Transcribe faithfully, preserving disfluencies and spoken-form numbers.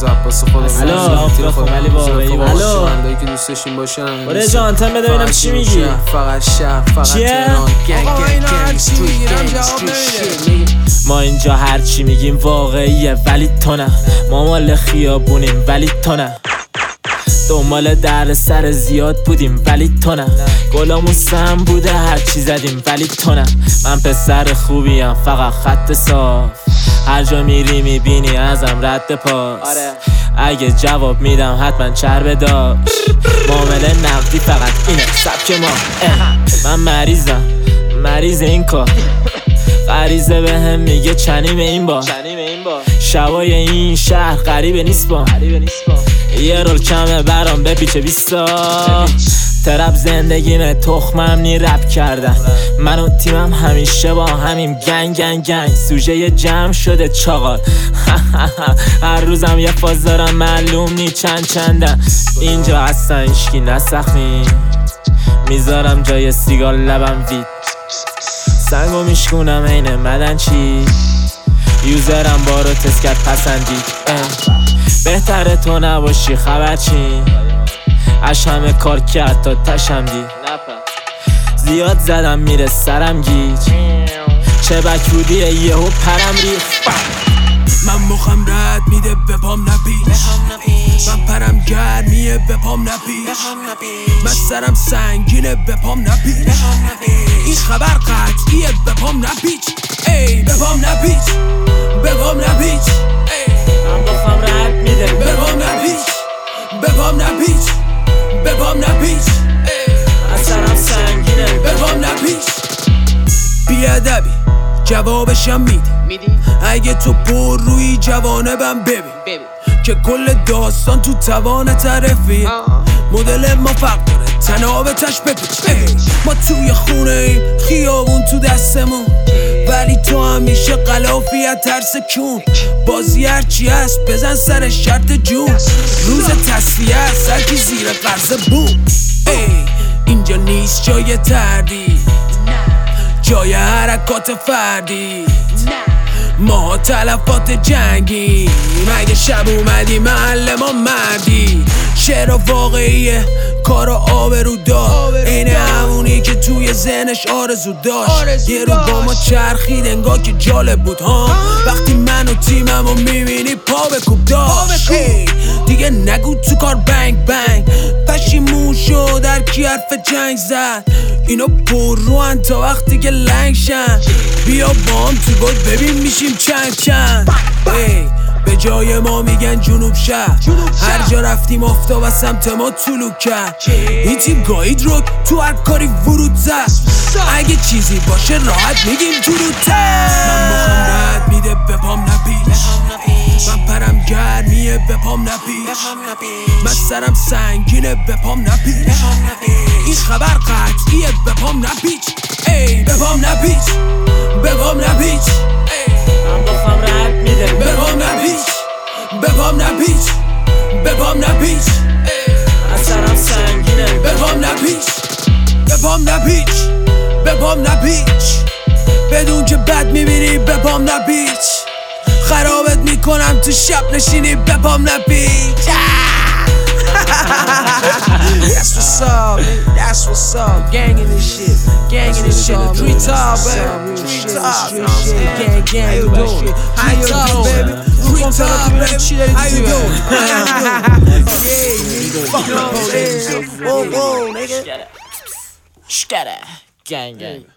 عباس خودم الو تیر خودم ولی واقعی باشه شمندایی که دوست داشتین باشن بره جان تم بده ببینم چی میگی فقط شهر فقط تهران گنگ گنگ گنگ استریت گنگ استریت. ما اینجا هر چی میگیم واقعیه ولی تو نه، ما مال خیابونیم ولی تو نه، دنبال در سر زیاد بودیم ولی تو نه، گلامون سم بوده هر چی زدیم ولی تو نه. من پسر خوبیم فقط خط صاف، هر جا میری میبینی ازم رد پاس. اگه جواب میدم حتما چربه داشت، معامله نقدی فقط اینه سبک ما. من مریضم مریض این کار، غریزه به هم میگه چنیم این بار، شبای این شهر غریبه نیست با یه رول کمه برام بپیچه بیستا. ترپ زندگیمه تخمم نی رپ کردن، من و تیمم همیشه با همیم گنگ گنگ گنگ، سوژه جمع شده چاقال. هر روزم یه فاز دارم معلوم نی چند چندن، اینجا اصلا هیچکی نسخنی، میذارم جای سیگار لبم وید، سنگو میشکونم عین مدن چی، یوزرم بارو تست کرد پسندید. بهتره تو نباشی خبر چی، اش همه کار کرد تا تشم دید، زیاد زدم میره سرم گیج، چه بکودیه یهو پرم ریخت. من مخم رد میده به پام نپیچ، من پرم گرمیه به پام نپیچ، من سرم سنگینه به پام نپیچ، این خبر قطعیه به پام نپیچ، ای به پام نپیچ به پام نپیچ، من مخم رد میده به پام نپیچ به پام نپیچ به پام نپیچ، من سرم سنگینه به پام نپیچ. بیادبی جوابشم میدی، اگه تو پر روی جوانبم ببین که کل داستان تو توان طرفی، مدل ما فرق داره تنابتش بپیچ. ما توی خونه ایم خیابون تو دستمون، ولی تو همیشه غلافی از ترس کون، بازی هرچی هست بزن سر شرط جون، روز تصفیه هست هرکی زیر قرض بوم. ای اینجا نیست جای تردید، جای حرکات فردی، ما تلفات جنگی، مگه شب اومدی محل ما مردی، شعر واقعیه کار آبرو دار، این همونی که توی ذهنش آرزو داشت، یه رو با ما چرخید انگار که جالب بود ها، وقتی من و تیممو میبینی پا به کوب داشت. دیگه نگو تو کار بنگ بنگ، پشیمون شد در کی حرف جنگ زد، اینا پر روان تا وقتی که لنگ شن، بیا با هم تو گل ببین میشیم چند چند. ای به جای ما میگن جنوب شهر، هر جا رفتیم آفتاب از سمت ما طلوع کرد، این تیم گاید رو تو هر کاری ورود زد، اگه چیزی باشه راحت میگیم درودتر. من مخم رد میده به پام نپیچ، من پرم گرمیه به پام نپیچ، من سرم سنگینه به پام نپیچ، این خبر قطعیه به پام نپیچ، ای به پام نپیچ به پام نپیچ، من مخم رد میده به پام نپیچ به پام نپیچ به پام نپیچ، من سرم سنگینه به پام نپیچ به پام نپیچ به پام نپیچ، بدون که بد میبینی به پام نپیچ، خرابت میکنم تو شب نشینی به پام نپیچ. That's what's up, that's what's up, gang in this shit, gang in this shit, three top, baby, three top, gang, gang, how you doing, how you doing, baby, three top, baby, how you doing, yeah, fuck the police, whoa, whoa, nigga, Shkada, gang, gang.